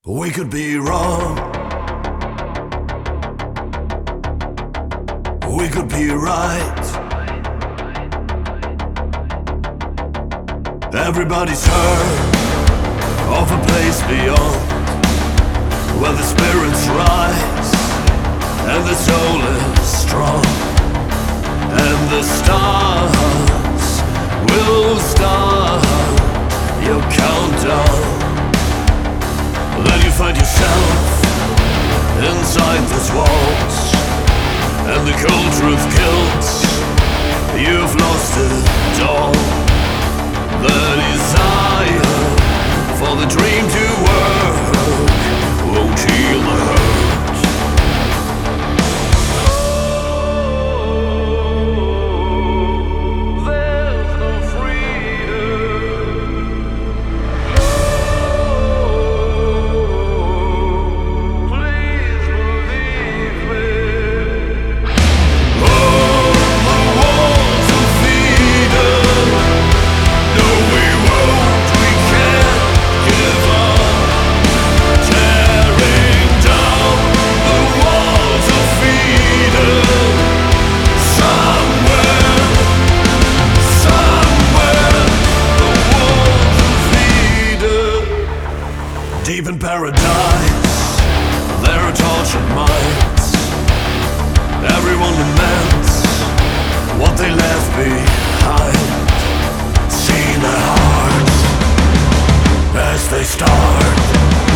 We could be wrong, we could be right. Everybody's heard of a place beyond, where the spirits rise and the soul is strong, and the stars will start your countdown. Then you find yourself inside those walls, and the cold truth kills. You've lost it all. The desire for the dream to work won't heal the hurt. There's no freedom. Please believe me. Oh, the walls of freedom. No, we won't, we can't give up. Tearing down the walls of freedom. Somewhere, the walls of freedom. Deep in paradise, there are tortured minds. Everyone laments what they left behind. See their hearts as they start